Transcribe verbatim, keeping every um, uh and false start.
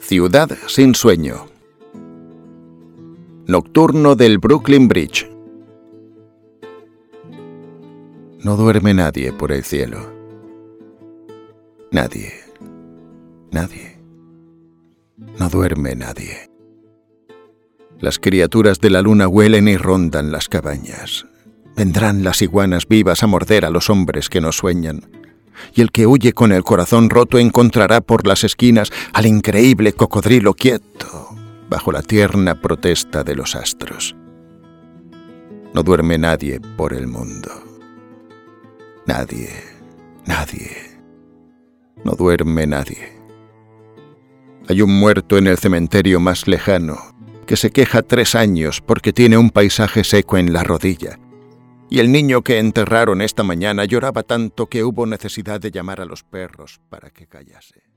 Ciudad sin sueño. Nocturno del Brooklyn Bridge. No duerme nadie por el cielo. Nadie. Nadie. No duerme nadie. Las criaturas de la luna huelen y rondan las cabañas. Vendrán las iguanas vivas a morder a los hombres que no sueñan. Y el que huye con el corazón roto encontrará por las esquinas al increíble cocodrilo quieto bajo la tierna protesta de los astros. No duerme nadie por el mundo. Nadie, nadie. No duerme nadie. Hay un muerto en el cementerio más lejano que se queja tres años porque tiene un paisaje seco en la rodilla. Y el niño que enterraron esta mañana lloraba tanto que hubo necesidad de llamar a los perros para que callase.